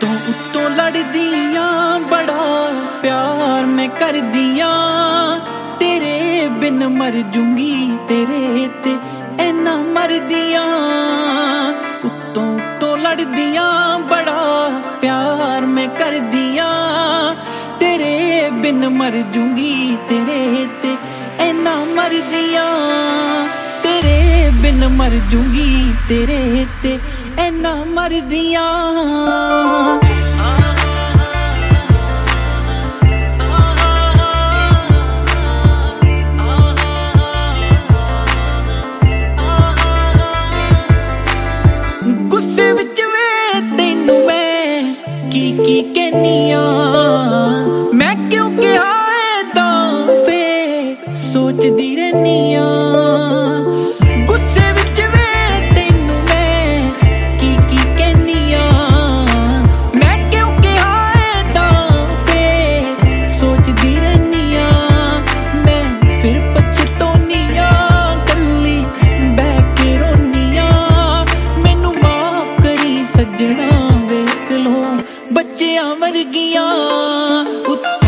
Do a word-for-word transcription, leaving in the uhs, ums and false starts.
ਉੱਤੋਂ ਉੱਤੋਂ ਲੜਦੀਆਂ ਬੜਾ ਪਿਆਰ ਮੈਂ ਕਰਦੀਆਂ, ਤੇਰੇ ਬਿਨ ਮਰ ਜੂੰਗੀ ਤੇਰੇ ਤੇ ਐਨਾ ਮਰਦੀਆਂ। ਉੱਤੋਂ ਉੱਤੋਂ ਲੜਦੀਆਂ ਬੜਾ ਪਿਆਰ ਮੈਂ ਕਰਦੀਆਂ, ਤੇਰੇ ਬਿਨ ਮਰ ਜੂੰਗੀ ਤੇਰੇ ਤੇ ਐਨਾ ਮਰਦੀਆਂ। ਤੇਰੇ ਬਿਨ ਮਰ ਜੂੰਗੀ ਤੇਰੇ ਤੇ ਐਨਾ ਮਰਦੀਆਂ। ਗੁੱਸੇ ਵਿੱਚ ਵੇ ਤੈਨੂੰ ਮੈਂ ਕੀ ਕੀ ਕਹਿਨੀ ਆ, ਮੈਂ ਕਿਉਂ ਕਿਹਾ ਏਦਾਂ ਫੇ ਸੋਚਦੀ ਰਹਿਨੀ ਆ। ਗੁੱਸੇ ਵਿੱਚ ਵੇ ਤੈਨੂੰ ਮੈਂ ਕੀ ਕੀ ਕਹਿਨੀ ਆ, ਮੈਂ ਕਿਉਂ ਕਿਹਾ ਏਦਾਂ ਫੇ ਸੋਚਦੀ ਰਹਿਨੀ ਆ। ਮੈਂ ਫਿਰ ਪਛਤਾਉਨੀ ਆ ਕੱਲੀ ਬਹਿ ਕੇ ਰੋਨੀ ਆ, ਮੈਨੂੰ ਮਾਫ ਕਰੀ ਸੱਜਣਾ ਵੇਖ ਲੋ ਬੱਚਿਆਂ ਵਰਗੀਆਂ।